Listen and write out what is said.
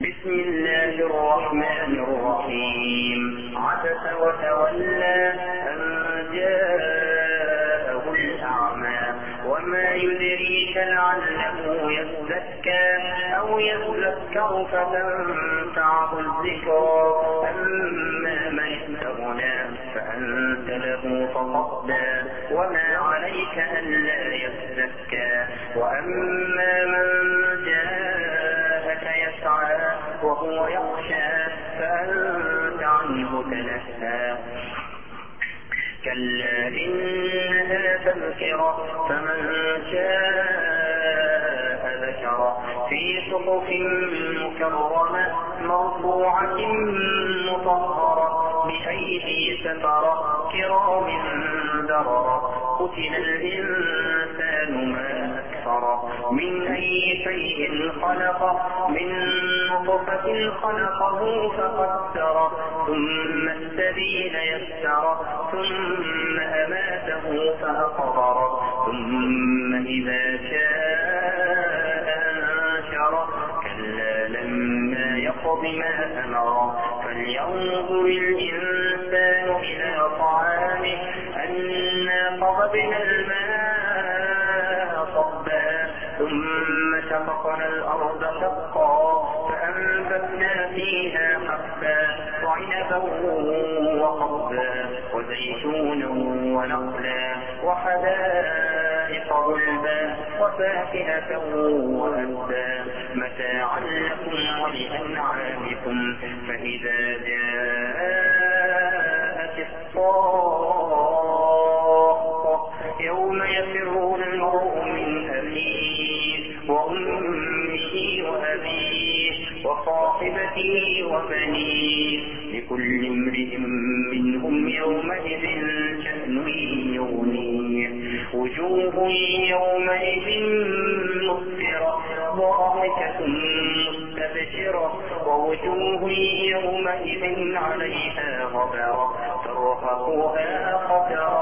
بسم الله الرحمن الرحيم. عبس وتولى أن جاءه الأعمى وما يدريك لعله يزكى أو يذكر فتنفعه الذكرى. أما من استغنى فأنت له تصدى وما عليك ألا يزكى. وأما من جاءك يسعى وهو يخشى فأنت عنه تلهى. كلا إنها تذكرة فمن شاء ذكره في صحف مكرمة مرفوعة مطهرة بأيدي سفرة كرام بررة. قتل الإنسان ما أكفره من أي شيء خلقه من نطفة خلقه فقدره ثم السبيل يسره ثم أماته فأقبره ثم إذا شاء أنشره. كلا لما يقض ما أمره فلينظر الإنسان إلى طعامه أنا قضبنا الماء صبا ثم شققنا الأرض شقا فأنبتنا فيها حبا وعنبا وقضبا وزيتونا ونخلا وحدائق غلبا وفاكهة وأبا متاعا لكم ولأنعامكم. فإذا جاءت الصاخة يوم يفر المرء من أخيه وأمه وأبيه وصاحبته وبنيه لكل امرئ منهم يومئذ شأن يغنيه. وجوه يومئذ مسفرة ضاحكة مستبشرة ووجوه يومئذ عليها غبرة ترهقها قترة